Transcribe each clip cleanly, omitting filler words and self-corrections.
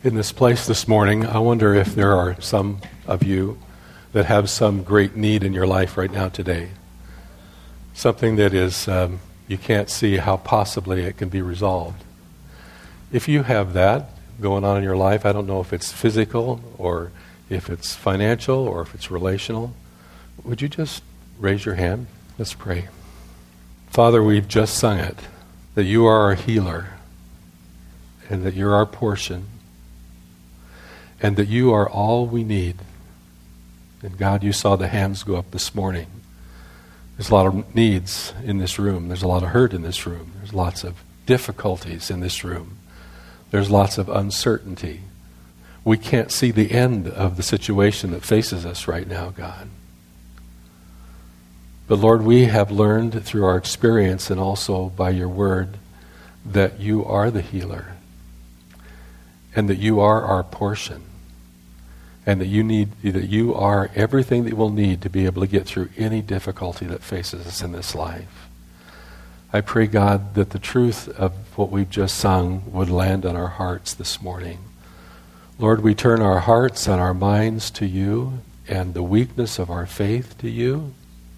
In this place this morning, I wonder if there are some of you that have some great need in your life right now today. Something that is, you can't see how possibly it can be resolved. If you have that going on in your life, I don't know if it's physical or if it's financial or if it's relational, would you just raise your hand? Let's pray. Father, we've just sung it, that you are our healer and that you're our portion, and that you are all we need. And God, you saw the hands go up this morning. There's a lot of needs in this room. There's a lot of hurt in this room. There's lots of difficulties in this room. There's lots of uncertainty. We can't see the end of the situation that faces us right now, God. But Lord, we have learned through our experience and also by your word that you are the healer and that you are our portion. And that you are everything that we'll need to be able to get through any difficulty that faces us in this life. I pray, God, that the truth of what we've just sung would land on our hearts this morning. Lord, we turn our hearts and our minds to you and the weakness of our faith to you.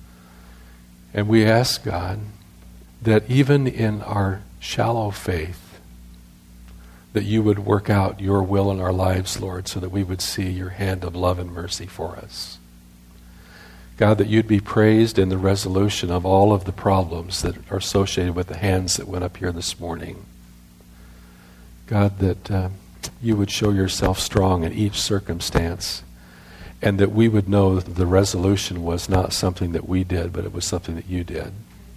And we ask, God, that even in our shallow faith, that you would work out your will in our lives, Lord, so that we would see your hand of love and mercy for us. God, that you'd be praised in the resolution of all of the problems that are associated with the hands that went up here this morning. God, that you would show yourself strong in each circumstance, and that we would know that the resolution was not something that we did, but it was something that you did.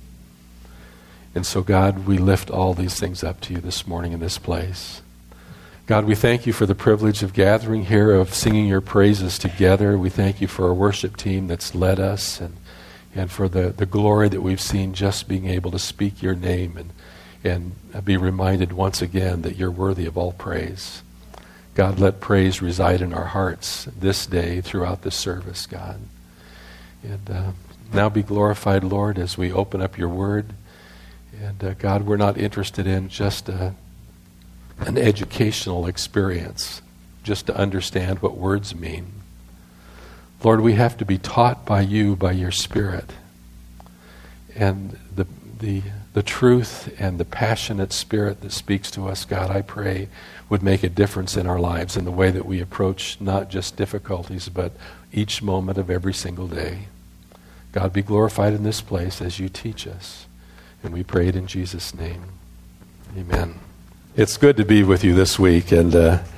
And so, God, we lift all these things up to you this morning in this place. God, we thank you for the privilege of gathering here, of singing your praises together. We thank you for our worship team that's led us and for the glory that we've seen just being able to speak your name and be reminded once again that you're worthy of all praise. God, let praise reside in our hearts this day throughout this service, God. And now be glorified, Lord, as we open up your word. And God, we're not interested in just an educational experience, just to understand what words mean. Lord, we have to be taught by you, by your Spirit. And the truth and the passionate Spirit that speaks to us, God, I pray, would make a difference in our lives in the way that we approach not just difficulties, but each moment of every single day. God, be glorified in this place as you teach us. And we pray it in Jesus' name. Amen. It's good to be with you this week, and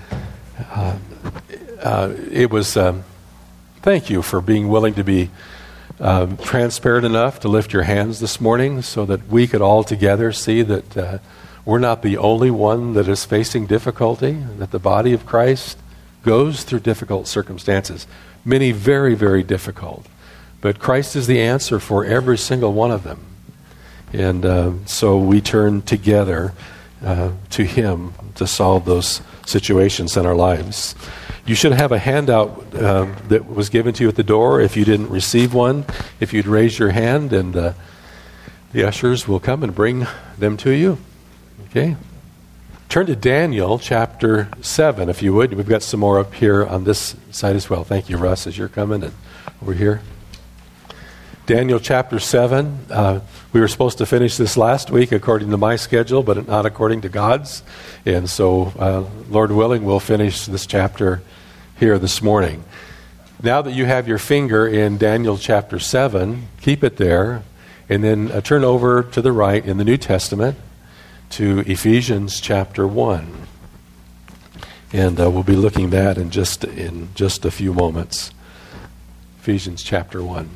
it was, thank you for being willing to be transparent enough to lift your hands this morning so that we could all together see that we're not the only one that is facing difficulty, that the body of Christ goes through difficult circumstances, many very, very difficult. But Christ is the answer for every single one of them. And so we turn together to him to solve those situations in our lives. You should have a handout that was given to you at the door. If you didn't receive one, if you'd raise your hand, and the ushers will come and bring them to you. Okay? Turn to Daniel chapter 7, if you would. We've got some more up here on this side as well. Thank you, Russ, as you're coming and over here. Daniel chapter 7. We were supposed to finish this last week according to my schedule, but not according to God's. And so, Lord willing, we'll finish this chapter here this morning. Now that you have your finger in Daniel chapter 7, keep it there, and then turn over to the right in the New Testament to Ephesians chapter 1. And we'll be looking at that in just a few moments. Ephesians chapter 1.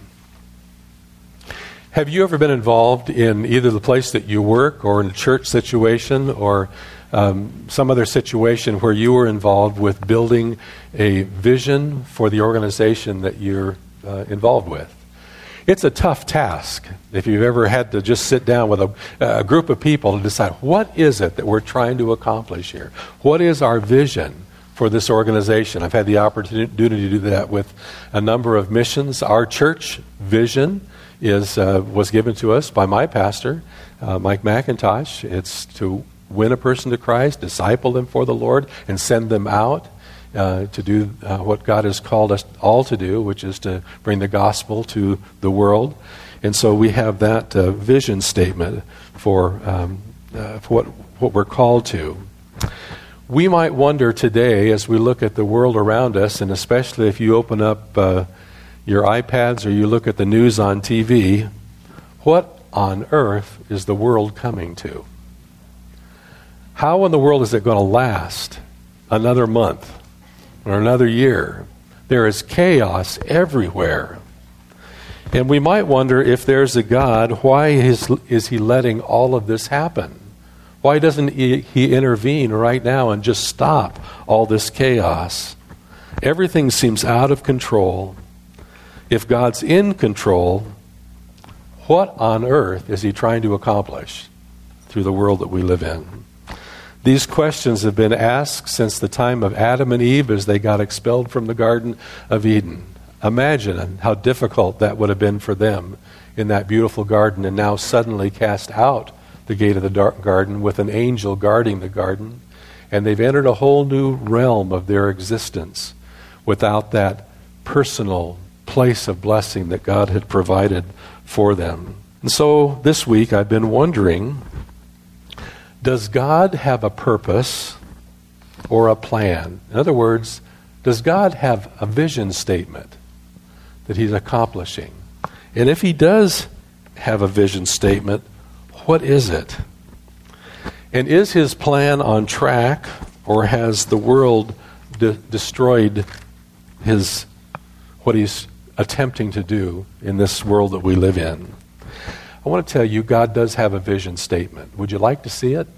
Have you ever been involved in either the place that you work or in a church situation or some other situation where you were involved with building a vision for the organization that you're involved with? It's a tough task if you've ever had to just sit down with a group of people to decide, what is it that we're trying to accomplish here? What is our vision for this organization? I've had the opportunity to do that with a number of missions. Our church vision was given to us by my pastor, Mike McIntosh. It's to win a person to Christ, disciple them for the Lord, and send them out to do what God has called us all to do, which is to bring the gospel to the world. And so we have that vision statement for what we're called to. We might wonder today, as we look at the world around us, and especially if you open up your iPads or you look at the news on TV, what on earth is the world coming to? How in the world is it going to last another month or another year? There is chaos everywhere. And we might wonder, if there's a God, why is he letting all of this happen? Why doesn't he intervene right now and just stop all this chaos? Everything seems out of control. If God's in control, what on earth is he trying to accomplish through the world that we live in? These questions have been asked since the time of Adam and Eve as they got expelled from the Garden of Eden. Imagine how difficult that would have been for them in that beautiful garden, and now suddenly cast out the gate of the garden with an angel guarding the garden. And they've entered a whole new realm of their existence without that personal place of blessing that God had provided for them. And so this week I've been wondering, does God have a purpose or a plan? In other words, does God have a vision statement that he's accomplishing? And if he does have a vision statement, what is it? And is his plan on track, or has the world destroyed what he's attempting to do in this world that we live in? I want to tell you, God does have a vision statement. Would you like to see it?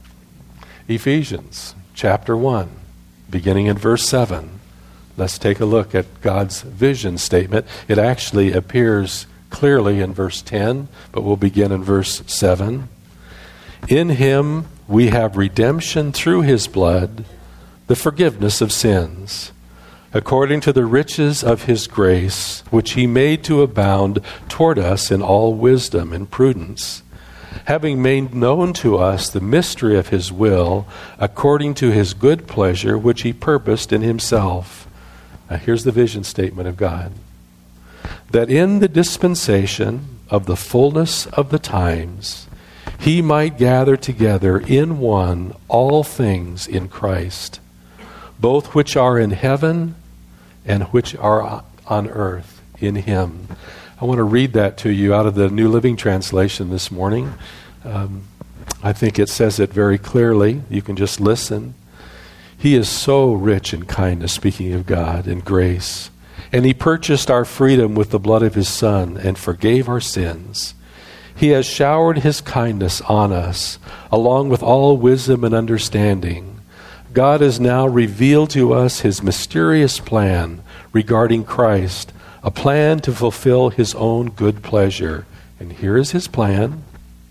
Ephesians chapter 1, beginning in verse 7. Let's take a look at God's vision statement. It actually appears clearly in verse 10, but we'll begin in verse 7. In him we have redemption through his blood, the forgiveness of sins, according to the riches of his grace, which he made to abound toward us in all wisdom and prudence, having made known to us the mystery of his will, according to his good pleasure, which he purposed in himself. Now here's the vision statement of God. That in the dispensation of the fullness of the times, he might gather together in one all things in Christ, both which are in heaven and which are on earth in him. I want to read that to you out of the New Living Translation this morning. I think it says it very clearly. You can just listen. He is so rich in kindness, speaking of God, and grace. And he purchased our freedom with the blood of his Son and forgave our sins. He has showered his kindness on us, along with all wisdom and understanding. God has now revealed to us his mysterious plan regarding Christ, a plan to fulfill his own good pleasure. And here is his plan.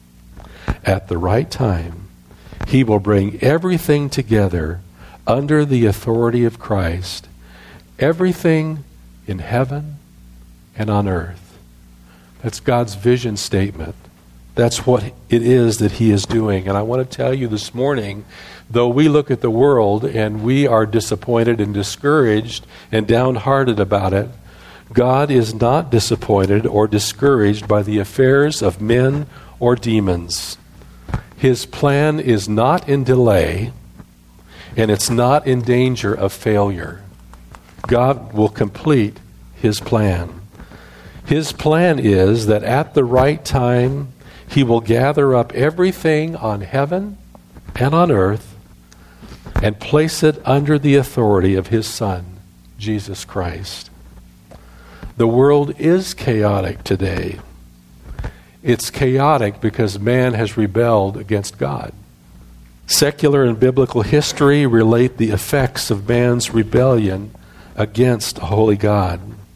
At the right time, he will bring everything together under the authority of Christ, everything in heaven and on earth. That's God's vision statement. That's what it is that he is doing. And I want to tell you this morning, though we look at the world and we are disappointed and discouraged and downhearted about it, God is not disappointed or discouraged by the affairs of men or demons. His plan is not in delay, and it's not in danger of failure. God will complete his plan. His plan is that at the right time, he will gather up everything on heaven and on earth and place it under the authority of his Son, Jesus Christ. The world is chaotic today. It's chaotic because man has rebelled against God. Secular and biblical history relate the effects of man's rebellion against a holy God.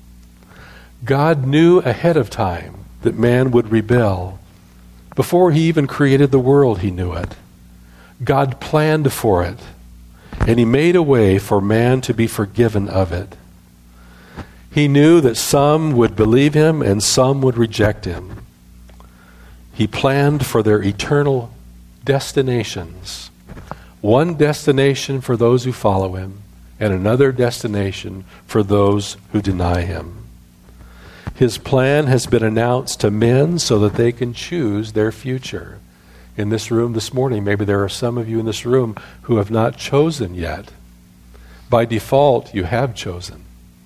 God knew ahead of time that man would rebel. Before he even created the world, he knew it. God planned for it, and he made a way for man to be forgiven of it. He knew that some would believe him and some would reject him. He planned for their eternal destinations. One destination for those who follow him, and another destination for those who deny him. His plan has been announced to men so that they can choose their future. In this room this morning, maybe there are some of you in this room who have not chosen yet. By default, you have chosen.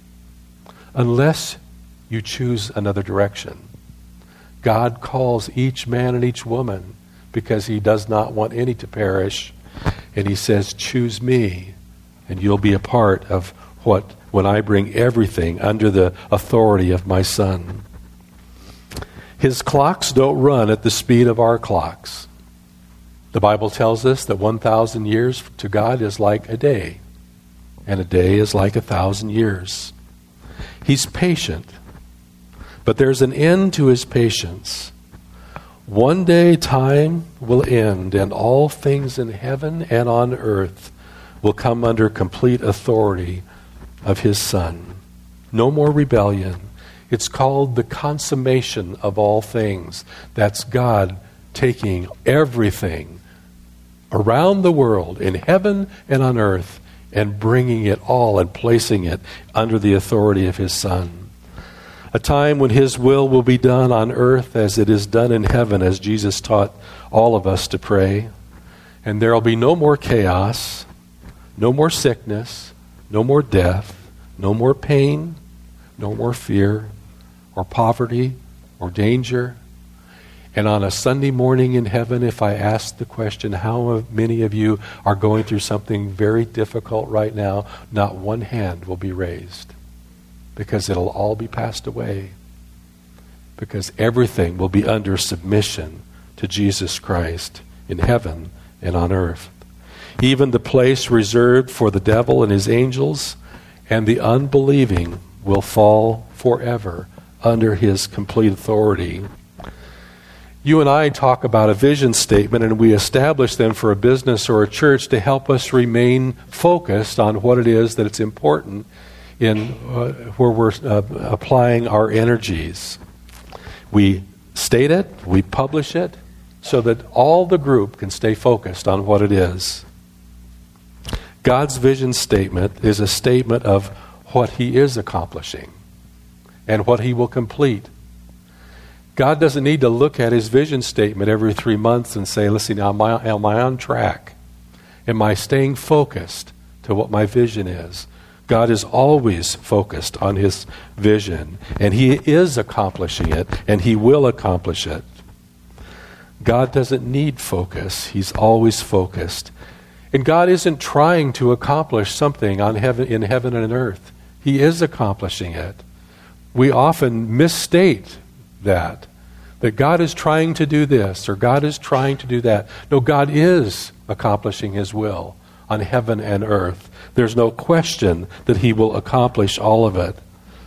Unless you choose another direction. God calls each man and each woman because he does not want any to perish. And he says, choose me, and you'll be a part of when I bring everything under the authority of my Son. His clocks don't run at the speed of our clocks. The Bible tells us that 1,000 years to God is like a day, and a day is like 1,000 years. He's patient, but there's an end to his patience. One day time will end, and all things in heaven and on earth will come under complete authority of his Son. No more rebellion. It's called the consummation of all things. That's God taking everything around the world, in heaven and on earth, and bringing it all and placing it under the authority of his Son. A time when his will be done on earth as it is done in heaven, as Jesus taught all of us to pray. And there will be no more chaos, no more sickness, no more death, no more pain, no more fear, or poverty, or danger. And on a Sunday morning in heaven, if I ask the question, how many of you are going through something very difficult right now, not one hand will be raised. Because it'll all be passed away. Because everything will be under submission to Jesus Christ in heaven and on earth. Even the place reserved for the devil and his angels and the unbelieving will fall forever under his complete authority. You and I talk about a vision statement, and we establish them for a business or a church to help us remain focused on what it is that it's important in where we're applying our energies. We state it, we publish it, so that all the group can stay focused on what it is. God's vision statement is a statement of what he is accomplishing and what he will complete. God doesn't need to look at his vision statement every 3 months and say, listen, am I on track? Am I staying focused to what my vision is? God is always focused on his vision, and he is accomplishing it, and he will accomplish it. God doesn't need focus. He's always focused. And God isn't trying to accomplish something in heaven and earth. He is accomplishing it. We often misstate that God is trying to do this, or God is trying to do that. No, God is accomplishing his will on heaven and earth. There's no question that he will accomplish all of it.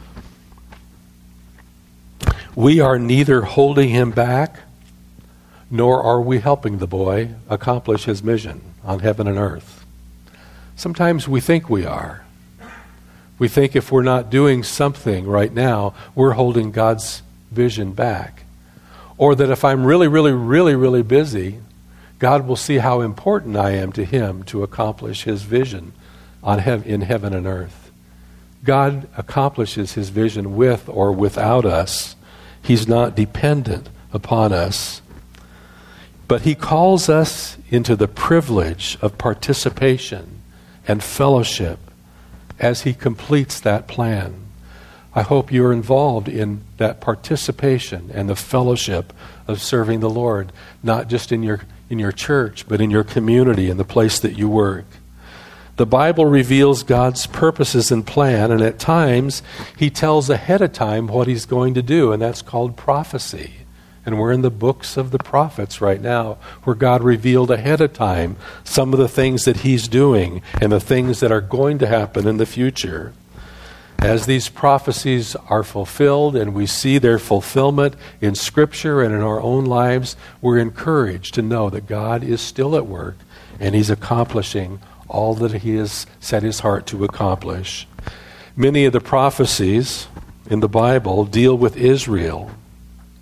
We are neither holding him back, nor are we helping the boy accomplish his mission on heaven and earth. Sometimes we think we are. We think if we're not doing something right now, we're holding God's vision back. Or that if I'm really, really, really, really busy, God will see how important I am to him to accomplish his vision in heaven and earth. God accomplishes his vision with or without us. He's not dependent upon us. But he calls us into the privilege of participation and fellowship as he completes that plan. I hope you're involved in that participation and the fellowship of serving the Lord, not just in your church, but in your community, in the place that you work. The Bible reveals God's purposes and plan, and at times he tells ahead of time what he's going to do, and that's called prophecy. And we're in the books of the prophets right now, where God revealed ahead of time some of the things that he's doing and the things that are going to happen in the future. As these prophecies are fulfilled and we see their fulfillment in Scripture and in our own lives, we're encouraged to know that God is still at work and he's accomplishing all that he has set his heart to accomplish. Many of the prophecies in the Bible deal with Israel.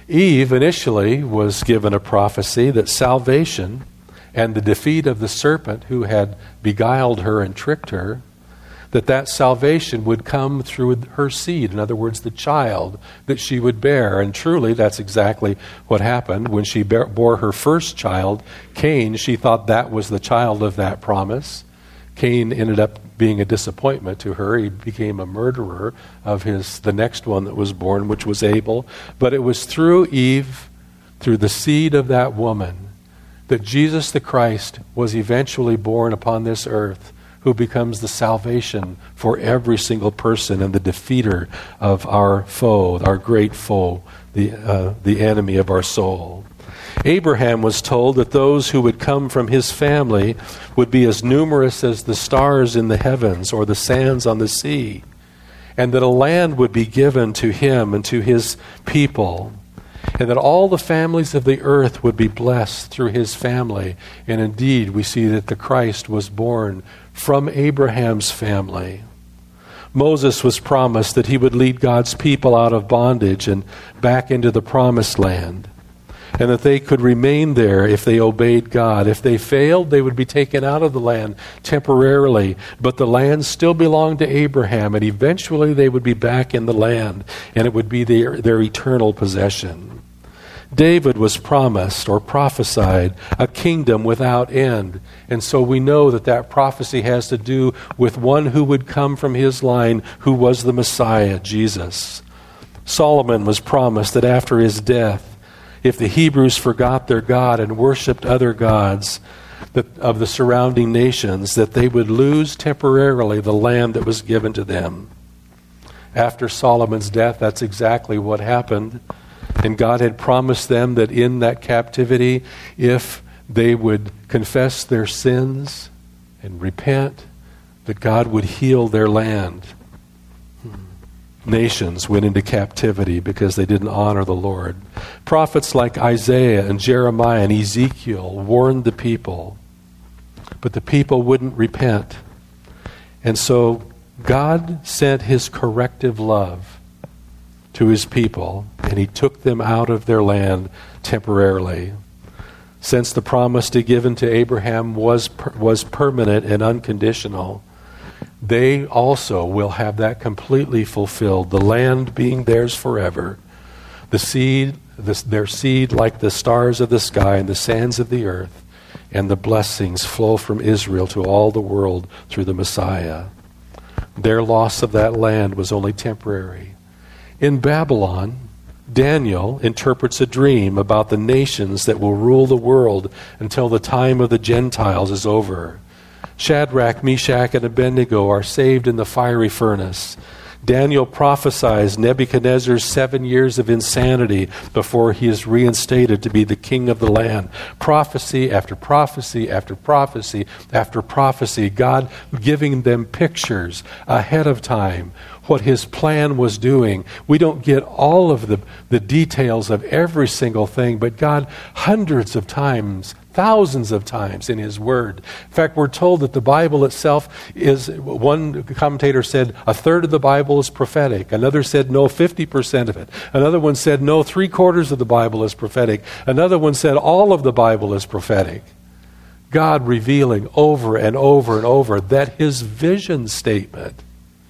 Eve initially was given a prophecy that salvation and the defeat of the serpent who had beguiled her and tricked her, that salvation would come through her seed. In other words, the child that she would bear. And truly, that's exactly what happened. When she bore her first child, Cain, she thought that was the child of that promise. Cain ended up being a disappointment to her. He became a murderer of the next one that was born, which was Abel. But it was through Eve, through the seed of that woman, that Jesus the Christ was eventually born upon this earth, who becomes the salvation for every single person and the defeater of our foe, our great foe, the enemy of our soul. Abraham was told that those who would come from his family would be as numerous as the stars in the heavens or the sands on the sea, and that a land would be given to him and to his people, and that all the families of the earth would be blessed through his family. And indeed, we see that the Christ was born from Abraham's family. Moses was promised that he would lead God's people out of bondage and back into the promised land, and that they could remain there if they obeyed God. If they failed, they would be taken out of the land temporarily, but the land still belonged to Abraham, and eventually they would be back in the land, and it would be their eternal possession. David was promised or prophesied a kingdom without end. And so we know that prophecy has to do with one who would come from his line, who was the Messiah, Jesus. Solomon was promised that after his death, if the Hebrews forgot their God and worshipped other gods of the surrounding nations, that they would lose temporarily the land that was given to them. After Solomon's death, that's exactly what happened. And God had promised them that in that captivity, if they would confess their sins and repent, that God would heal their land. Nations went into captivity because they didn't honor the Lord. Prophets like Isaiah and Jeremiah and Ezekiel warned the people, but the people wouldn't repent. And so God sent his corrective love to his people, and he took them out of their land temporarily. Since the promise given to Abraham was permanent and unconditional, they also will have that completely fulfilled, the land being theirs forever, their seed like the stars of the sky and the sands of the earth, and the blessings flow from Israel to all the world through the Messiah. Their loss of that land was only temporary. In Babylon, Daniel interprets a dream about the nations that will rule the world until the time of the Gentiles is over. Shadrach, Meshach, and Abednego are saved in the fiery furnace. Daniel prophesies Nebuchadnezzar's 7 years of insanity before he is reinstated to be the king of the land. Prophecy after prophecy after prophecy after prophecy, God giving them pictures ahead of time what his plan was doing. We don't get all of the details of every single thing, but God hundreds of times, thousands of times in his word. In fact, we're told that the Bible itself is, one commentator said, a third of the Bible is prophetic. Another said, no, 50% of it. Another one said, no, 3/4 of the Bible is prophetic. Another one said, all of the Bible is prophetic. God revealing over and over and over that his vision statement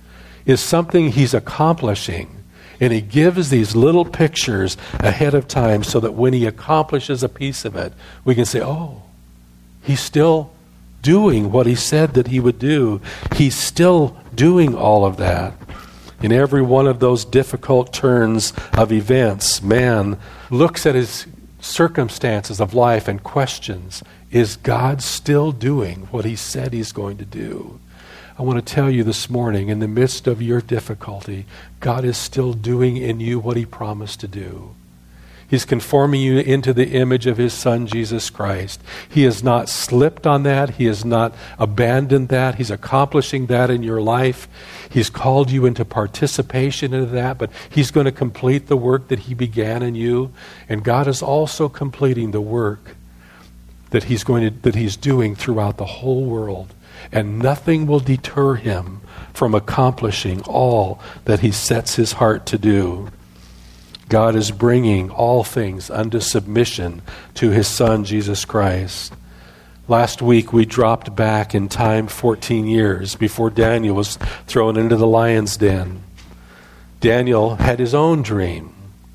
is something he's accomplishing. And he gives these little pictures ahead of time so that when he accomplishes a piece of it, we can say, oh, he's still doing what he said that he would do. He's still doing all of that. In every one of those difficult turns of events, man looks at his circumstances of life and questions, is God still doing what he said he's going to do? I want to tell you this morning, in the midst of your difficulty, God is still doing in you what he promised to do. He's conforming you into the image of his Son, Jesus Christ. He has not slipped on that. He has not abandoned that. He's accomplishing that in your life. He's called you into participation in that, but he's going to complete the work that he began in you. And God is also completing the work that he's doing throughout the whole world. And nothing will deter him from accomplishing all that he sets his heart to do. God is bringing all things unto submission to his Son, Jesus Christ. Last week we dropped back in time 14 years before Daniel was thrown into the lion's den. Daniel had his own dream.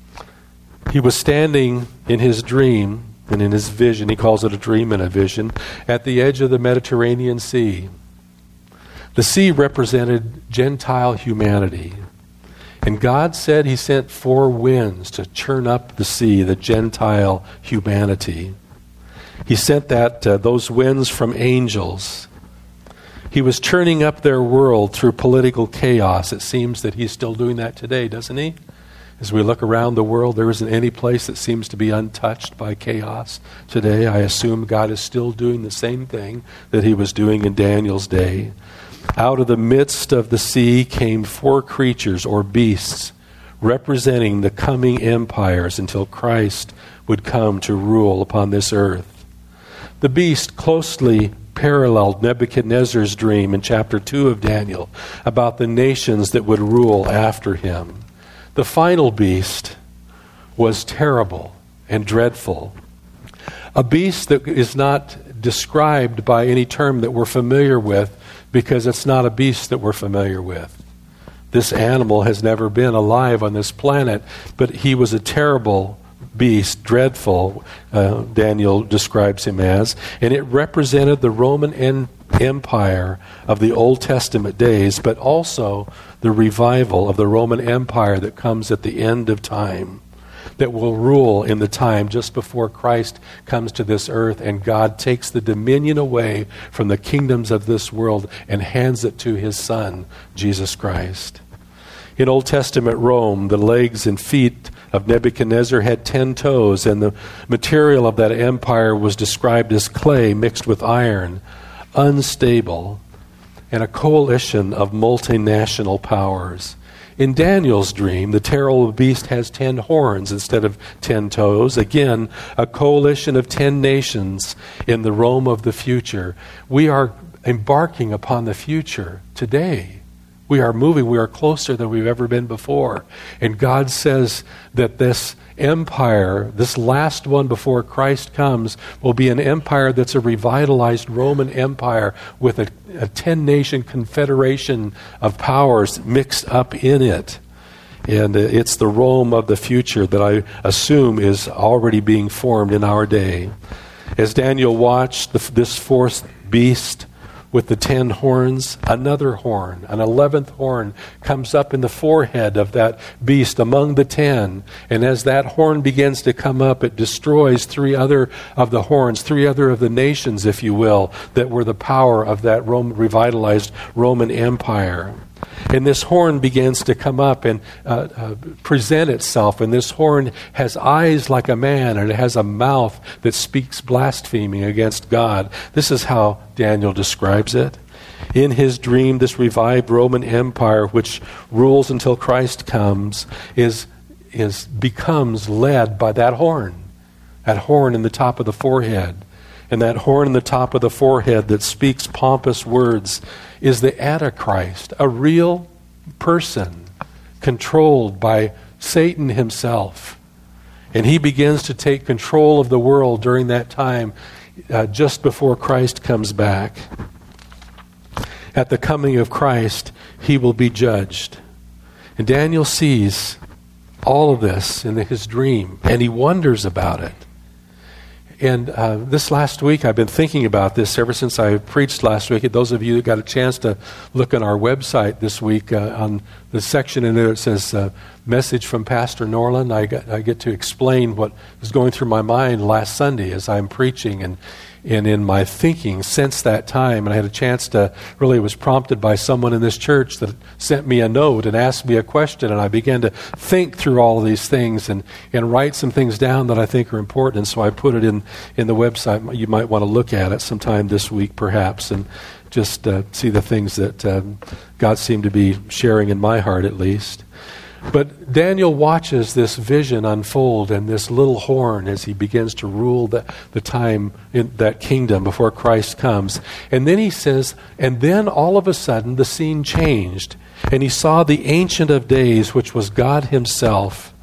He was standing in his dream and in his vision, he calls it a dream and a vision, at the edge of the Mediterranean Sea. The sea represented Gentile humanity. And God said he sent 4 winds to churn up the sea, the Gentile humanity. He sent those winds from angels. He was churning up their world through political chaos. It seems that he's still doing that today, doesn't he? As we look around the world, there isn't any place that seems to be untouched by chaos today. I assume God is still doing the same thing that he was doing in Daniel's day. Out of the midst of the sea came 4 creatures or beasts, representing the coming empires until Christ would come to rule upon this earth. The beast closely paralleled Nebuchadnezzar's dream in chapter 2 of Daniel about the nations that would rule after him. The final beast was terrible and dreadful. A beast that is not described by any term that we're familiar with, because it's not a beast that we're familiar with. This animal has never been alive on this planet, but he was a terrible beast, dreadful, Daniel describes him as, and it represented the Roman Empire of the Old Testament days, but also the revival of the Roman Empire that comes at the end of time, that will rule in the time just before Christ comes to this earth and God takes the dominion away from the kingdoms of this world and hands it to his Son, Jesus Christ. In Old Testament Rome, the legs and feet of Nebuchadnezzar had 10 toes, and the material of that empire was described as clay mixed with iron, unstable, and a coalition of multinational powers. In Daniel's dream, the terrible beast has 10 horns instead of 10 toes. Again, a coalition of 10 nations in the Rome of the future. We are embarking upon the future today. We are moving. We are closer than we've ever been before. And God says that this empire, this last one before Christ comes, will be an empire that's a revitalized Roman Empire with a 10-nation confederation of powers mixed up in it. And it's the Rome of the future that I assume is already being formed in our day. As Daniel watched this 4th beast with the 10 horns, another horn, an 11th horn, comes up in the forehead of that beast among the 10. And as that horn begins to come up, it destroys 3 other of the horns, 3 other of the nations, if you will, that were the power of that revitalized Roman Empire. And this horn begins to come up and present itself. And this horn has eyes like a man, and it has a mouth that speaks blaspheming against God. This is how Daniel describes it. In his dream, this revived Roman Empire, which rules until Christ comes, becomes led by that horn in the top of the forehead. And that horn in the top of the forehead that speaks pompous words is the Antichrist, a real person controlled by Satan himself. And he begins to take control of the world during that time, just before Christ comes back. At the coming of Christ, he will be judged. And Daniel sees all of this in his dream, and he wonders about it. And this last week, I've been thinking about this ever since I preached last week. And those of you that got a chance to look on our website this week, on the section in there that says Message from Pastor Norland, I get to explain what was going through my mind last Sunday as I'm preaching and in my thinking since that time. And I had a chance to, really was prompted by someone in this church that sent me a note and asked me a question. And I began to think through all of these things and write some things down that I think are important. And so I put it in the website. You might want to look at it sometime this week perhaps and just see the things that God seemed to be sharing in my heart at least. But Daniel watches this vision unfold and this little horn as he begins to rule the time in that kingdom before Christ comes. And then he says, and then all of a sudden the scene changed. And he saw the Ancient of Days, which was God himself.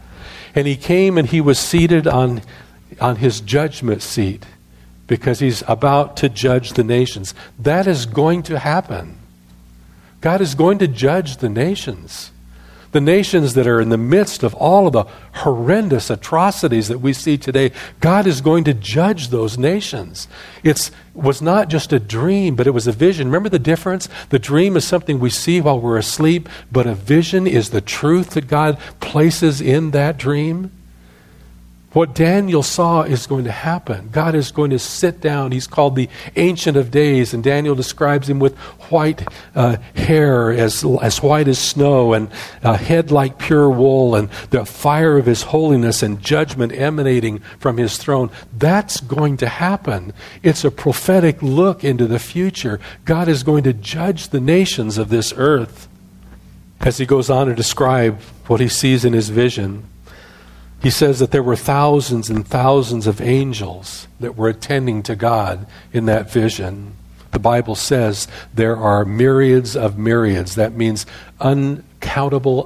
And he came and he was seated on his judgment seat because he's about to judge the nations. That is going to happen. God is going to judge the nations. The nations that are in the midst of all of the horrendous atrocities that we see today, God is going to judge those nations. It was not just a dream, but it was a vision. Remember the difference? The dream is something we see while we're asleep, but a vision is the truth that God places in that dream. What Daniel saw is going to happen. God is going to sit down. He's called the Ancient of Days, and Daniel describes him with white hair as white as snow, and a head like pure wool, and the fire of his holiness and judgment emanating from his throne. That's going to happen. It's a prophetic look into the future. God is going to judge the nations of this earth. As he goes on to describe what he sees in his vision, he says that there were thousands and thousands of angels that were attending to God in that vision. The Bible says there are myriads of myriads. That means uncountable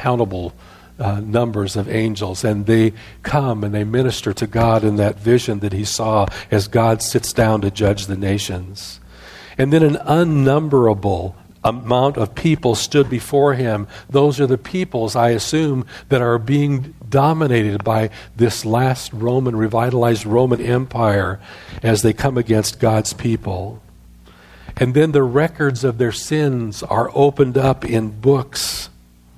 numbers of angels. And they come and they minister to God in that vision that he saw as God sits down to judge the nations. And then an unnumberable amount of people stood before him. Those are the peoples, I assume, that are being dominated by this last revitalized Roman Empire as they come against God's people. And then the records of their sins are opened up in books.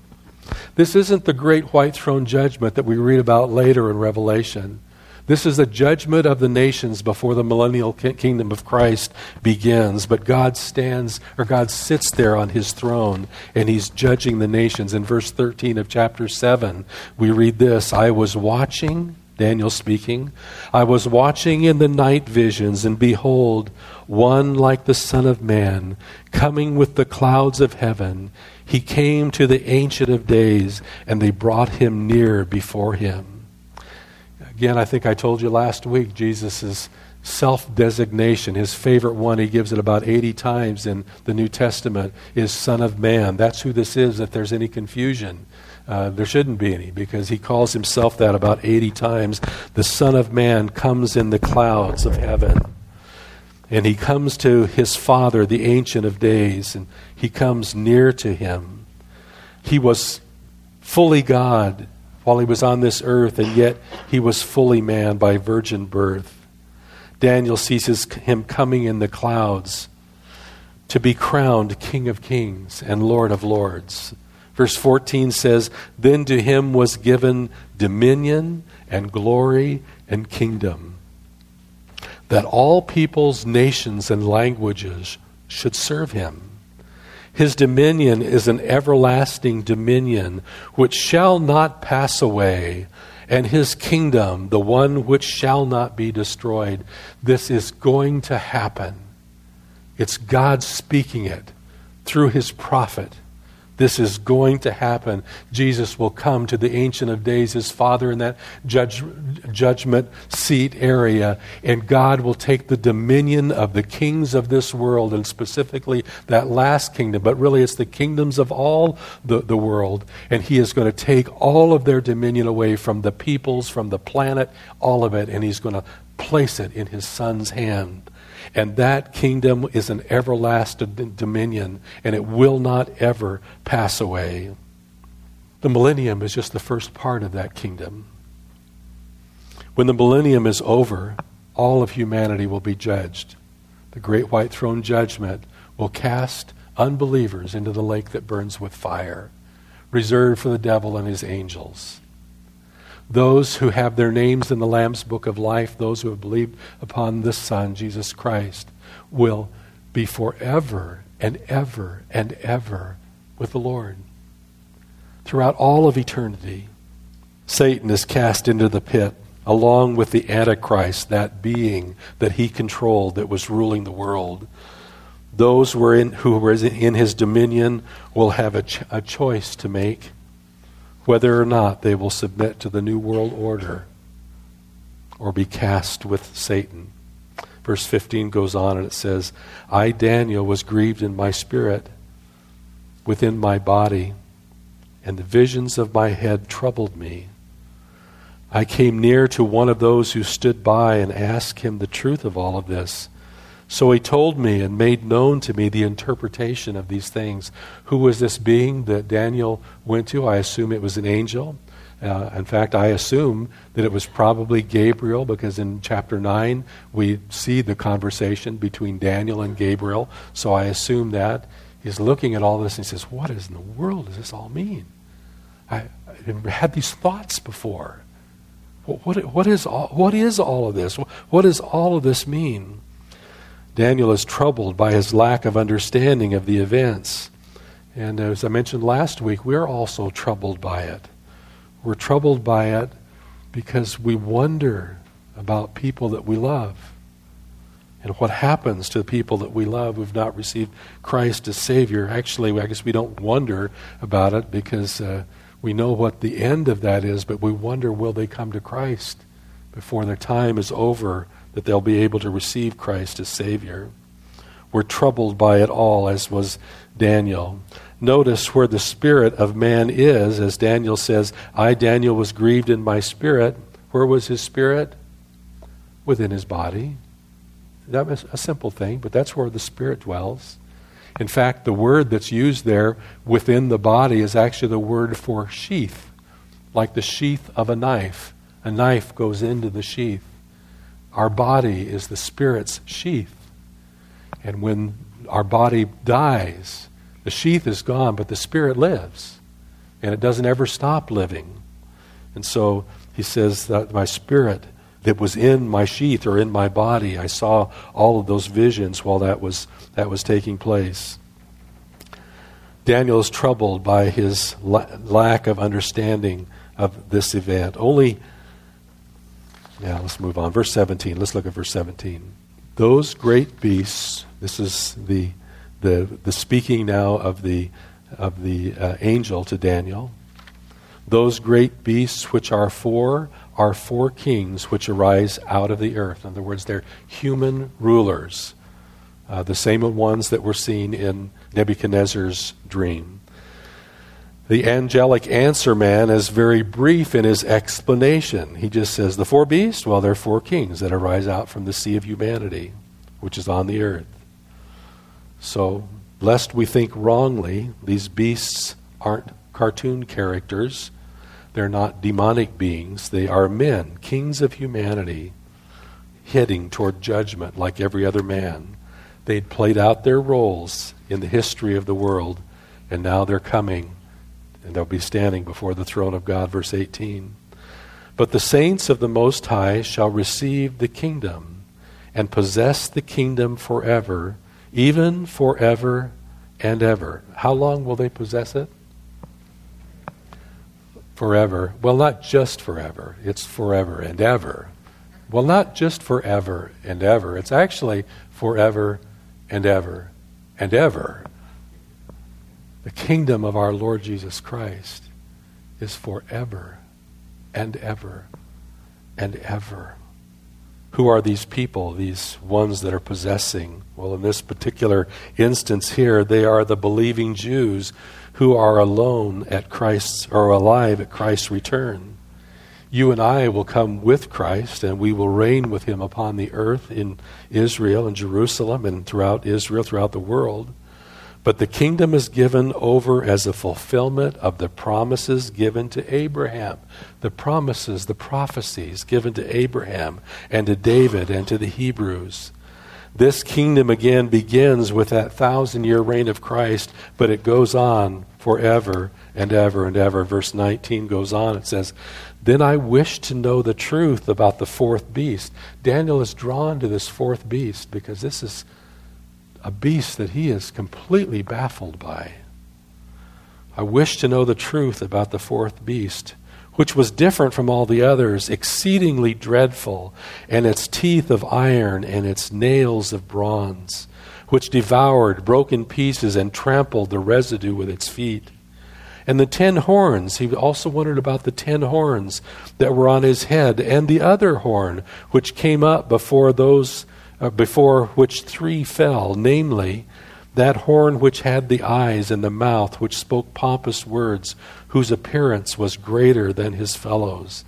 This isn't the great white throne judgment that we read about later in Revelation. This is the judgment of the nations before the millennial kingdom of Christ begins. But God sits there on his throne, and he's judging the nations. In verse 13 of chapter 7, we read this: I was watching, Daniel speaking, I was watching in the night visions, and behold, one like the Son of Man, coming with the clouds of heaven. He came to the Ancient of Days, and they brought him near before him. Again, I think I told you last week, Jesus' self-designation, his favorite one, he gives it about 80 times in the New Testament, is Son of Man. That's who this is, if there's any confusion. There shouldn't be any, because he calls himself that about 80 times. The Son of Man comes in the clouds of heaven. And he comes to his Father, the Ancient of Days, and he comes near to him. He was fully God while he was on this earth, and yet he was fully man by virgin birth. Daniel sees him coming in the clouds to be crowned King of Kings and Lord of Lords. Verse 14 says, Then to him was given dominion and glory and kingdom, that all peoples, nations, and languages should serve him. His dominion is an everlasting dominion which shall not pass away, and his kingdom, the one which shall not be destroyed. This is going to happen. It's God speaking it through his prophet. This is going to happen. Jesus will come to the Ancient of Days, his Father, in that judgment seat area, and God will take the dominion of the kings of this world, and specifically that last kingdom, but really it's the kingdoms of all the world, and he is going to take all of their dominion away from the peoples, from the planet, all of it, and he's going to place it in his Son's hand. And that kingdom is an everlasting dominion, and it will not ever pass away. The millennium is just the first part of that kingdom. When the millennium is over, all of humanity will be judged. The great white throne judgment will cast unbelievers into the lake that burns with fire, reserved for the devil and his angels. Those who have their names in the Lamb's Book of Life, those who have believed upon the Son, Jesus Christ, will be forever and ever and ever with the Lord. Throughout all of eternity, Satan is cast into the pit, along with the Antichrist, that being that he controlled that was ruling the world. Those who were in his dominion will have a choice to make, whether or not they will submit to the New World Order or be cast with Satan. Verse 15 goes on and it says, I, Daniel, was grieved in my spirit within my body, and the visions of my head troubled me. I came near to one of those who stood by and asked him the truth of all of this. So he told me and made known to me the interpretation of these things. Who was this being that Daniel went to? I assume it was an angel. In fact, I assume that it was probably Gabriel, because in chapter 9 we see the conversation between Daniel and Gabriel. So I assume that. He's looking at all this and he says, what in the world does this all mean? I never had these thoughts before. What is all of this? What does all of this mean? Daniel is troubled by his lack of understanding of the events. And as I mentioned last week, we're also troubled by it. We're troubled by it because we wonder about people that we love and what happens to the people that we love who've not received Christ as Savior. Actually, I guess we don't wonder about it because we know what the end of that is, but we wonder, will they come to Christ before their time is over, that they'll be able to receive Christ as Savior. We're troubled by it all, as was Daniel. Notice where the spirit of man is, as Daniel says, I, Daniel, was grieved in my spirit. Where was his spirit? Within his body. That was a simple thing, but that's where the spirit dwells. In fact, the word that's used there within the body is actually the word for sheath, like the sheath of a knife. A knife goes into the sheath. Our body is the spirit's sheath. And when our body dies, the sheath is gone, but the spirit lives. And it doesn't ever stop living. And so he says that my spirit that was in my sheath or in my body, I saw all of those visions while that was taking place. Daniel is troubled by his lack of understanding of this event. Let's move on. Verse 17. Let's look at verse 17. Those great beasts, this is the speaking now of the angel to Daniel. Those great beasts which are four kings which arise out of the earth. In other words, they're human rulers, the same ones that were seen in Nebuchadnezzar's dream. The angelic answer man is very brief in his explanation. He just says, the four beasts, well, they're four kings that arise out from the sea of humanity, which is on the earth. So, lest we think wrongly, these beasts aren't cartoon characters. They're not demonic beings. They are men, kings of humanity, heading toward judgment like every other man. They'd played out their roles in the history of the world, and now they're coming, and they'll be standing before the throne of God, verse 18. But the saints of the Most High shall receive the kingdom and possess the kingdom forever, even forever and ever. How long will they possess it? Forever. Well, not just forever. It's forever and ever. Well, not just forever and ever. It's actually forever and ever and ever. The kingdom of our Lord Jesus Christ is forever and ever and ever. Who are these people, these ones that are possessing? Well, in this particular instance here, they are the believing Jews who are alone at Christ's, or alive at Christ's return. You and I will come with Christ, and we will reign with him upon the earth in Israel and Jerusalem and throughout Israel, throughout the world. But the kingdom is given over as a fulfillment of the promises given to Abraham. The promises, the prophecies given to Abraham and to David and to the Hebrews. This kingdom again begins with that 1,000-year reign of Christ, but it goes on forever and ever and ever. Verse 19 goes on. It says, Then I wish to know the truth about the fourth beast. Daniel is drawn to this fourth beast because this is a beast that he is completely baffled by. I wish to know the truth about the fourth beast, which was different from all the others, exceedingly dreadful, and its teeth of iron and its nails of bronze, which devoured, broke in pieces, and trampled the residue with its feet. And the 10 horns, he also wondered about the 10 horns that were on his head, and the other horn, which came up before which 3 fell, namely, that horn which had the eyes and the mouth, which spoke pompous words, whose appearance was greater than his fellows.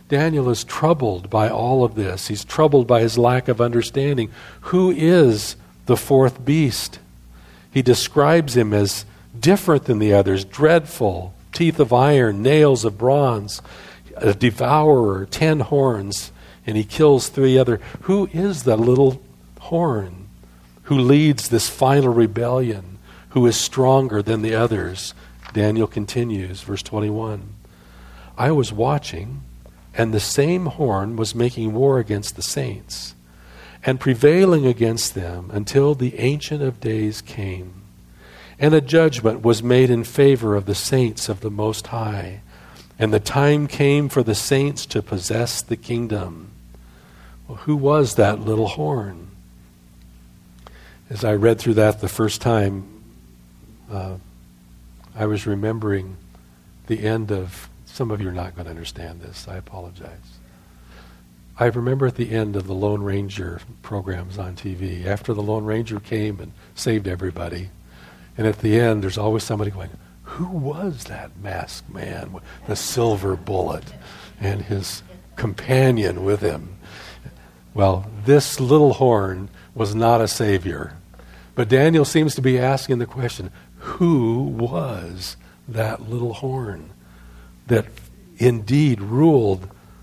Daniel is troubled by all of this. He's troubled by his lack of understanding. Who is the fourth beast? He describes him as different than the others, dreadful, teeth of iron, nails of bronze, a devourer, 10 horns, and he kills 3 other. Who is the little horn who leads this final rebellion, who is stronger than the others? Daniel continues, verse 21. I was watching, and the same horn was making war against the saints, and prevailing against them until the Ancient of Days came. And a judgment was made in favor of the saints of the Most High, and the time came for the saints to possess the kingdom. Well, who was that little horn? As I read through that the first time, I was remembering the end of, some of you are not going to understand this, I apologize. I remember at the end of the Lone Ranger programs on TV, after the Lone Ranger came and saved everybody, and at the end there's always somebody going, who was that masked man with the silver bullet and his companion with him? Well, this little horn was not a savior. But Daniel seems to be asking the question, who was that little horn that indeed ruled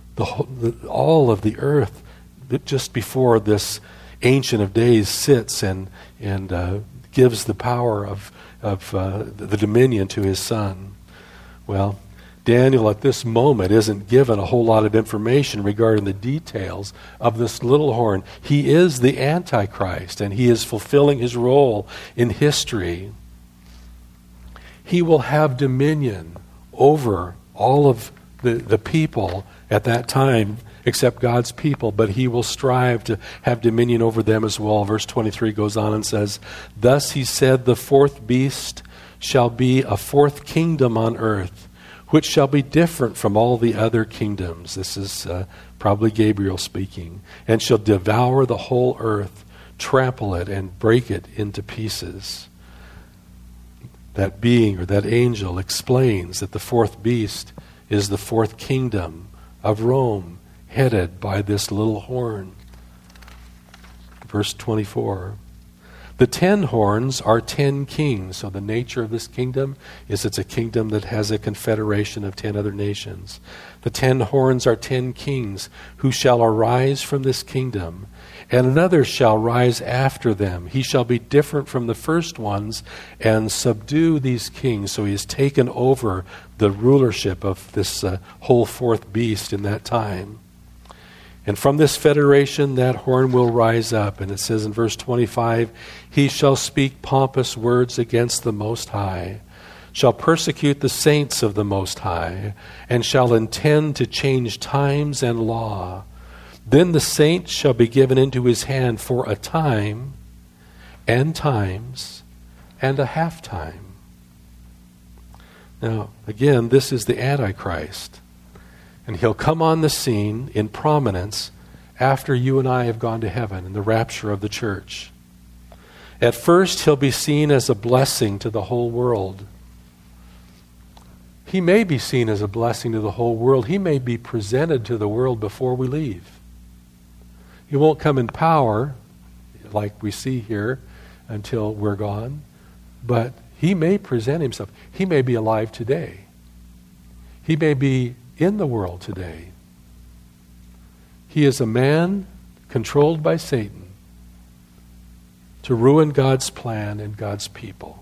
all of the earth just before this Ancient of Days sits and gives the power of the dominion to his son? Well, Daniel at this moment isn't given a whole lot of information regarding the details of this little horn. He is the Antichrist, and he is fulfilling his role in history. He will have dominion over all of the people at that time, except God's people, but he will strive to have dominion over them as well. Verse 23 goes on and says, Thus he said, the fourth beast shall be a fourth kingdom on earth, which shall be different from all the other kingdoms. This is probably Gabriel speaking. And shall devour the whole earth, trample it, and break it into pieces. That being or that angel explains that the fourth beast is the fourth kingdom of Rome, headed by this little horn. Verse 24. The 10 horns are 10 kings. So the nature of this kingdom is it's a kingdom that has a confederation of 10 other nations. The 10 horns are 10 kings who shall arise from this kingdom, and another shall rise after them. He shall be different from the first ones and subdue these kings. So he has taken over the rulership of this whole fourth beast in that time. And from this federation, that horn will rise up. And it says in verse 25, he shall speak pompous words against the Most High, shall persecute the saints of the Most High, and shall intend to change times and law. Then the saints shall be given into his hand for a time, and times, and a half time. Now, again, this is the Antichrist. And he'll come on the scene in prominence after you and I have gone to heaven in the rapture of the church. At first, he'll be seen as a blessing to the whole world. He may be seen as a blessing to the whole world. He may be presented to the world before we leave. He won't come in power, like we see here, until we're gone. But he may present himself. He may be alive today. He may be in the world today. He is a man controlled by Satan to ruin God's plan and God's people.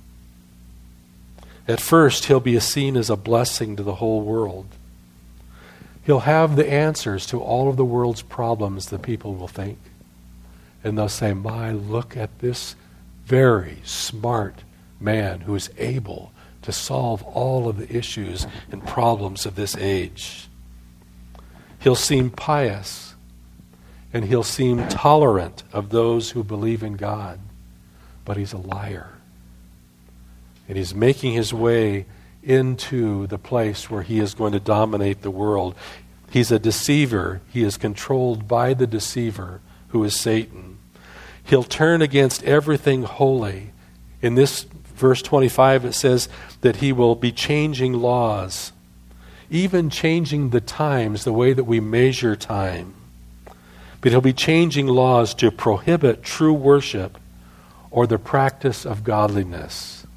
At first, he'll be seen as a blessing to the whole world. He'll have the answers to all of the world's problems, the people will think. And they'll say, my, look at this very smart man who is able to solve all of the issues and problems of this age. He'll seem pious, and he'll seem tolerant of those who believe in God, but he's a liar. And he's making his way into the place where he is going to dominate the world. He's a deceiver. He is controlled by the deceiver, who is Satan. He'll turn against everything holy. In this verse 25, it says that he will be changing laws. even changing the times, the way that we measure time. But he'll be changing laws to prohibit true worship or the practice of godliness.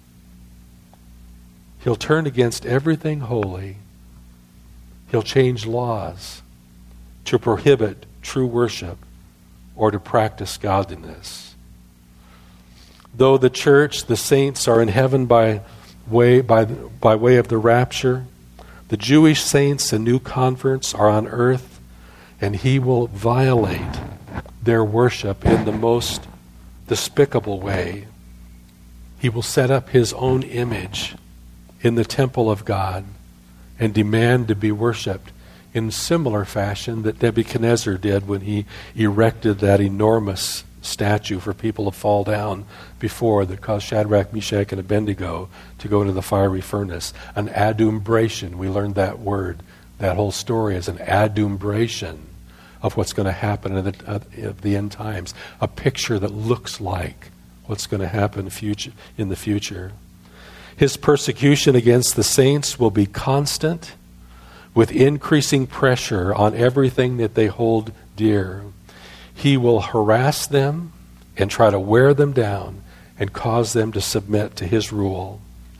He'll turn against everything holy. He'll change laws to prohibit true worship or to practice godliness. Though the church, the saints, are in heaven by way of the rapture, the Jewish saints and new converts are on earth, and he will violate their worship in the most despicable way. He will set up his own image in the temple of God and demand to be worshipped in similar fashion that Nebuchadnezzar did when he erected that enormous statue for people to fall down before that caused Shadrach, Meshach, and Abednego to go into the fiery furnace. An adumbration, we learned that word. That whole story is an adumbration of what's going to happen at the end times. A picture that looks like what's going to happen in the future. His persecution against the saints will be constant, with increasing pressure on everything that they hold dear. He will harass them and try to wear them down and cause them to submit to his rule.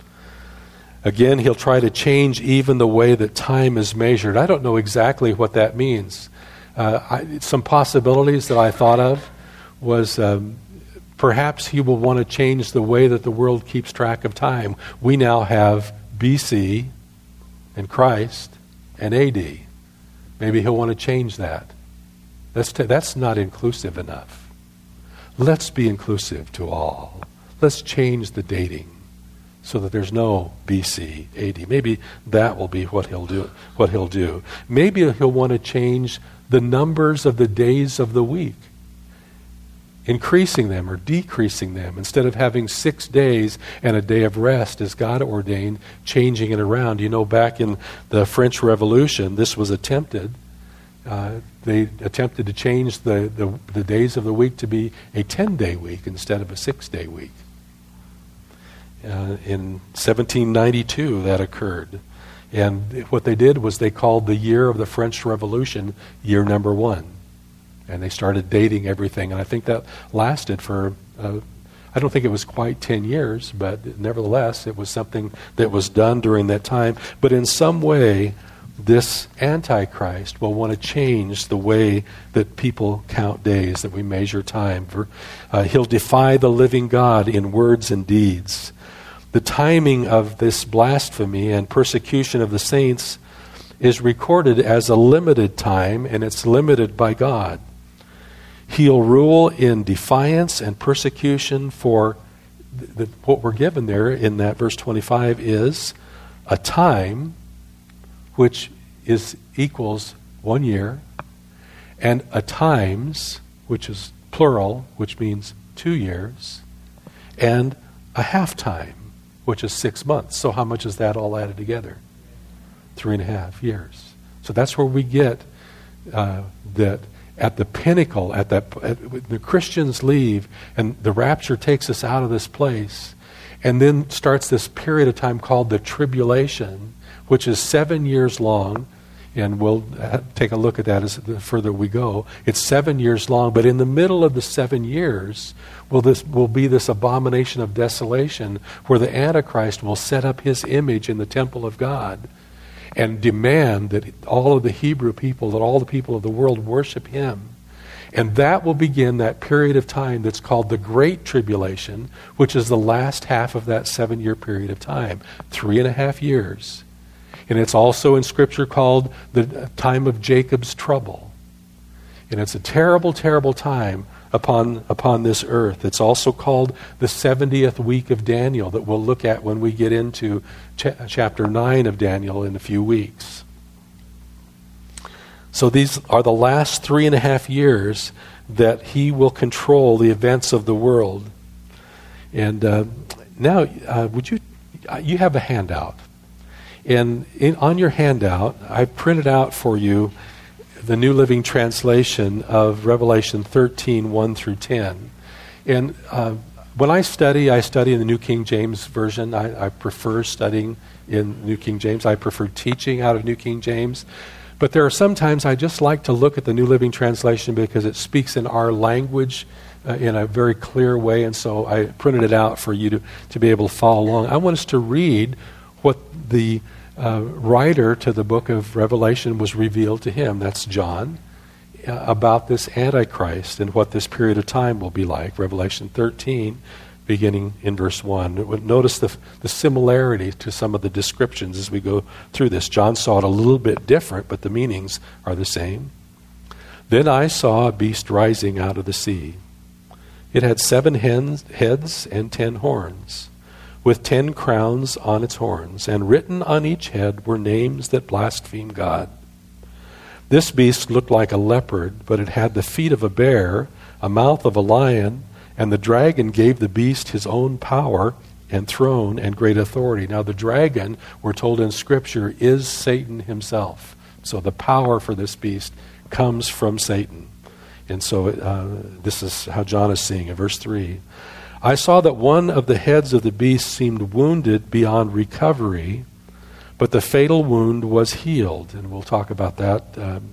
Again, he'll try to change even the way that time is measured. I don't know exactly what that means. Some possibilities that I thought of was perhaps he will want to change the way that the world keeps track of time. We now have BC and Christ and AD. Maybe he'll want to change that. That's not inclusive enough. Let's be inclusive to all. Let's change the dating so that there's no BC, AD. Maybe that will be what he'll do. Maybe he'll want to change the numbers of the days of the week, increasing them or decreasing them. Instead of having 6 days and a day of rest as God ordained, changing it around. You know, back in the French Revolution, this was attempted. They attempted to change the days of the week to be a 10-day week instead of a 6-day week. In 1792, that occurred. And what they did was they called the year of the French Revolution year number 1. And they started dating everything. And I think that lasted for, I don't think it was quite 10 years, but nevertheless, it was something that was done during that time. But in some way, this Antichrist will want to change the way that people count days, that we measure time. He'll defy the living God in words and deeds. The timing of this blasphemy and persecution of the saints is recorded as a limited time, and it's limited by God. He'll rule in defiance and persecution for what we're given there in that verse 25 is a time which equals 1 year, and a times, which is plural, which means 2 years, and a half time, which is 6 months. So how much is that all added together? 3.5 years. So that's where we get that at the pinnacle, the Christians leave, and the rapture takes us out of this place, and then starts this period of time called the tribulation, which is 7 years long, and we'll take a look at that as the further we go. It's 7 years long, but in the middle of the 7 years will be this abomination of desolation, where the Antichrist will set up his image in the temple of God and demand that all of the Hebrew people, that all the people of the world worship him. And that will begin that period of time that's called the Great Tribulation, which is the last half of that 7-year period of time, 3.5 years. And it's also in Scripture called the time of Jacob's trouble. And it's a terrible, terrible time upon this earth. It's also called the 70th week of Daniel that we'll look at when we get into chapter 9 of Daniel in a few weeks. So these are the last 3.5 years that he will control the events of the world. And now, you have a handout. And on your handout, I printed out for you the New Living Translation of Revelation 13, 1 through 10. And When I study in the New King James Version. I prefer studying in New King James. I prefer teaching out of New King James. But there are sometimes I just like to look at the New Living Translation because it speaks in our language in a very clear way, and so I printed it out for you to be able to follow along. I want us to read what the writer to the book of Revelation was revealed to him, that's John, about this Antichrist and what this period of time will be like. Revelation 13, beginning in verse 1. Notice the similarity to some of the descriptions as we go through this. John saw it a little bit different, but the meanings are the same. Then I saw a beast rising out of the sea. It had 7 heads and 10 horns, with 10 crowns on its horns, and written on each head were names that blaspheme God. This beast looked like a leopard, but it had the feet of a bear, a mouth of a lion, and the dragon gave the beast his own power and throne and great authority. Now the dragon, we're told in Scripture, is Satan himself. So the power for this beast comes from Satan. And so this is how John is seeing it. Verse 3. I saw that one of the heads of the beast seemed wounded beyond recovery, but the fatal wound was healed. And we'll talk about that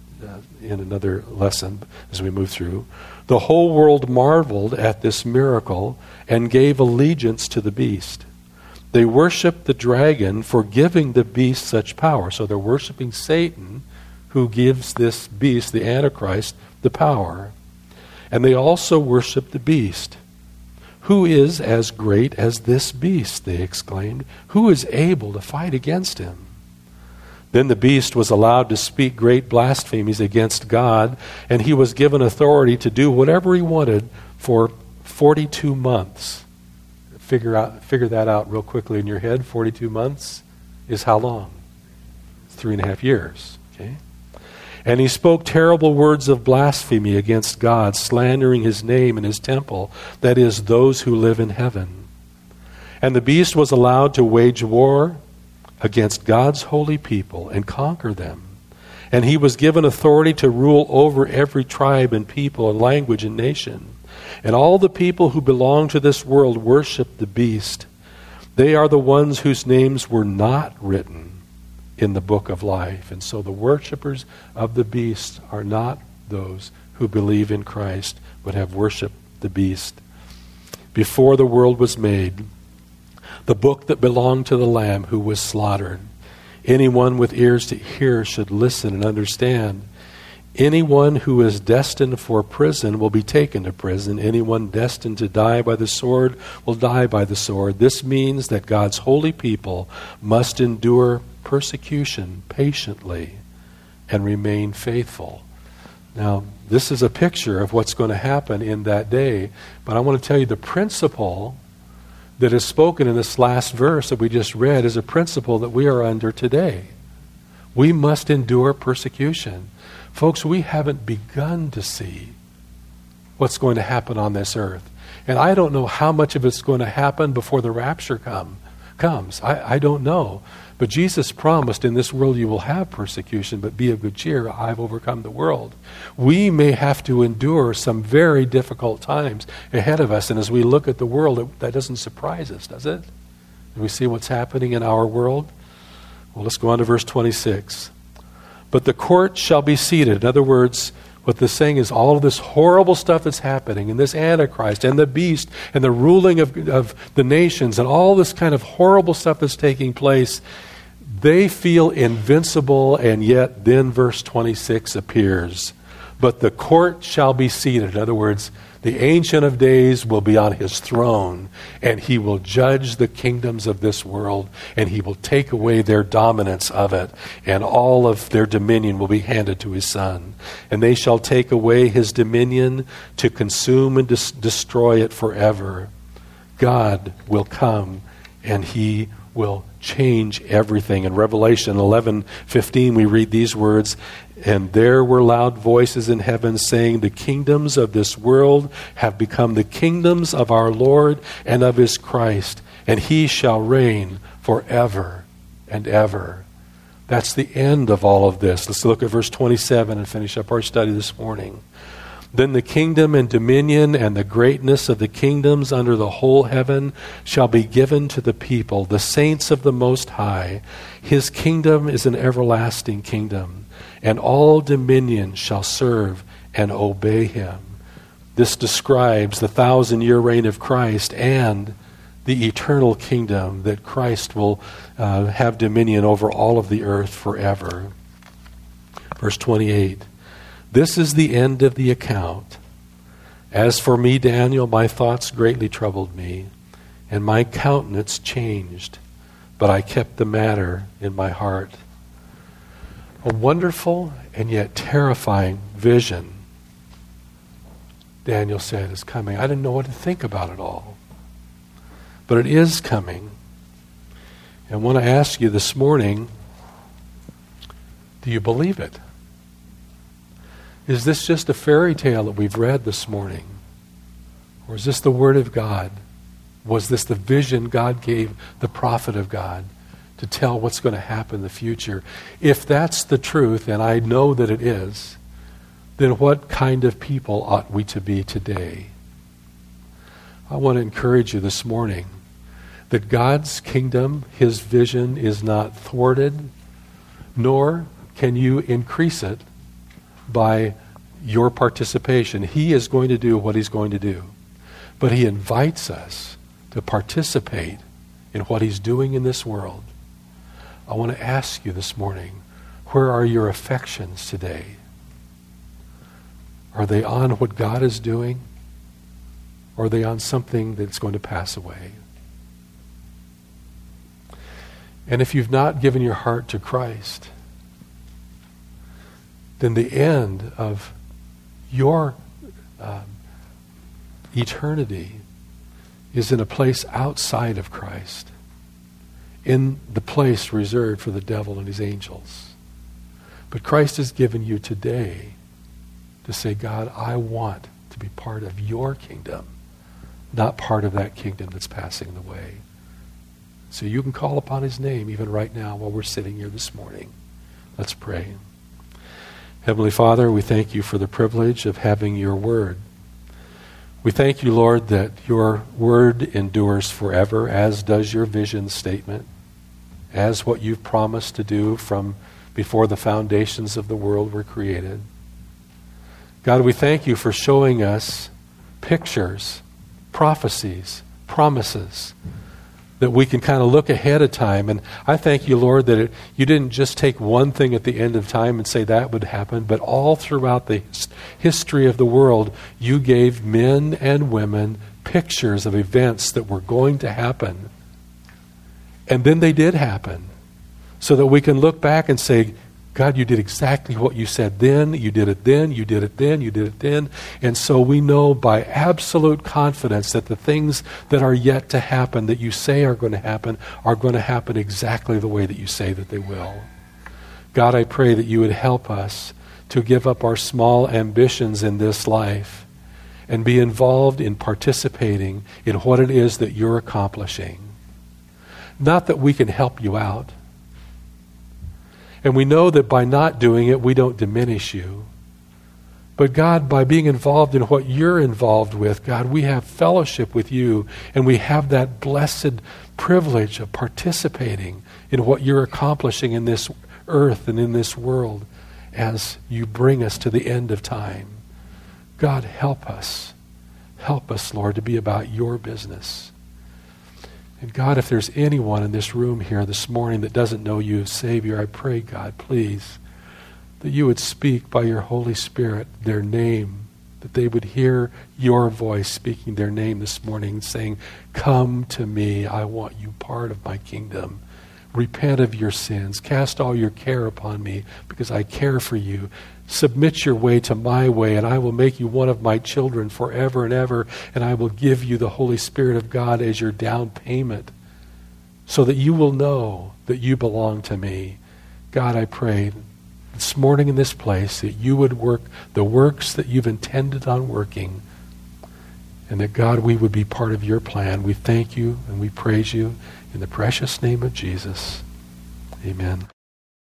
in another lesson as we move through. The whole world marveled at this miracle and gave allegiance to the beast. They worshiped the dragon for giving the beast such power. So they're worshiping Satan, who gives this beast, the Antichrist, the power. And they also worship the beast. Who is as great as this beast, they exclaimed. Who is able to fight against him? Then the beast was allowed to speak great blasphemies against God, and he was given authority to do whatever he wanted for 42 months. Figure that out real quickly in your head. 42 months is how long? 3.5 years. Okay? And he spoke terrible words of blasphemy against God, slandering his name and his temple, that is, those who live in heaven. And the beast was allowed to wage war against God's holy people and conquer them. And he was given authority to rule over every tribe and people and language and nation. And all the people who belong to this world worship the beast. They are the ones whose names were not written in the book of life. And so the worshipers of the beast are not those who believe in Christ, but have worshiped the beast. Before the world was made, the book that belonged to the Lamb who was slaughtered. Anyone with ears to hear should listen and understand. Anyone who is destined for prison will be taken to prison. Anyone destined to die by the sword will die by the sword. This means that God's holy people must endure persecution patiently and remain faithful. Now, this is a picture of what's going to happen in that day. But I want to tell you the principle that is spoken in this last verse that we just read is a principle that we are under today. We must endure persecution. Folks, we haven't begun to see what's going to happen on this earth. And I don't know how much of it's going to happen before the rapture comes. I don't know. But Jesus promised, in this world you will have persecution, but be of good cheer, I've overcome the world. We may have to endure some very difficult times ahead of us, and as we look at the world, that doesn't surprise us, does it? Do we see what's happening in our world? Well, let's go on to verse 26. But the court shall be seated. In other words, what this saying is all of this horrible stuff that's happening, and this Antichrist, and the beast, and the ruling of the nations, and all this kind of horrible stuff that's taking place, they feel invincible, and yet then verse 26 appears. But the court shall be seated. In other words, the Ancient of Days will be on his throne, and he will judge the kingdoms of this world, and he will take away their dominance of it, and all of their dominion will be handed to his Son. And they shall take away his dominion to consume and destroy it forever. God will come, and he will change everything. In Revelation 11:15, we read these words, and there were loud voices in heaven saying, the kingdoms of this world have become the kingdoms of our Lord and of his Christ, and he shall reign forever and ever. That's the end of all of this. Let's look at verse 27 and finish up our study this morning. Then the kingdom and dominion and the greatness of the kingdoms under the whole heaven shall be given to the people, the saints of the Most High. His kingdom is an everlasting kingdom, and all dominion shall serve and obey him. This describes the 1,000-year reign of Christ and the eternal kingdom that Christ will have dominion over all of the earth forever. Verse 28. This is the end of the account. As for me, Daniel, my thoughts greatly troubled me, and my countenance changed, but I kept the matter in my heart. A wonderful and yet terrifying vision, Daniel said, is coming. I didn't know what to think about it all, but it is coming. And I want to ask you this morning, do you believe it? Is this just a fairy tale that we've read this morning? Or is this the Word of God? Was this the vision God gave the prophet of God to tell what's going to happen in the future? If that's the truth, and I know that it is, then what kind of people ought we to be today? I want to encourage you this morning that God's kingdom, His vision, is not thwarted, nor can you increase it by your participation. He is going to do what He's going to do. But He invites us to participate in what He's doing in this world. I want to ask you this morning, where are your affections today? Are they on what God is doing? Or are they on something that's going to pass away? And if you've not given your heart to Christ, then the end of your eternity is in a place outside of Christ, in the place reserved for the devil and his angels. But Christ has given you today to say, God, I want to be part of your kingdom, not part of that kingdom that's passing away. So you can call upon His name even right now while we're sitting here this morning. Let's pray. Heavenly Father, we thank you for the privilege of having your word. We thank you, Lord, that your word endures forever, as does your vision statement, as what you've promised to do from before the foundations of the world were created. God, we thank you for showing us pictures, prophecies, promises, that we can kind of look ahead of time. And I thank you, Lord, that you didn't just take one thing at the end of time and say that would happen, but all throughout the history of the world, you gave men and women pictures of events that were going to happen. And then they did happen, so that we can look back and say, God, you did exactly what you said then, you did it then, you did it then, you did it then. And so we know by absolute confidence that the things that are yet to happen, that you say are going to happen exactly the way that you say that they will. God, I pray that you would help us to give up our small ambitions in this life and be involved in participating in what it is that you're accomplishing. Not that we can help you out. And we know that by not doing it, we don't diminish you. But God, by being involved in what you're involved with, God, we have fellowship with you, and we have that blessed privilege of participating in what you're accomplishing in this earth and in this world as you bring us to the end of time. God, help us. Help us, Lord, to be about your business. And God, if there's anyone in this room here this morning that doesn't know you as Savior, I pray, God, please, that you would speak by your Holy Spirit their name, that they would hear your voice speaking their name this morning, saying, come to me, I want you part of my kingdom. Repent of your sins. Cast all your care upon me because I care for you. Submit your way to my way, and I will make you one of my children forever and ever, and I will give you the Holy Spirit of God as your down payment so that you will know that you belong to me. God, I pray this morning in this place that you would work the works that you've intended on working, and that, God, we would be part of your plan. We thank you and we praise you in the precious name of Jesus. Amen.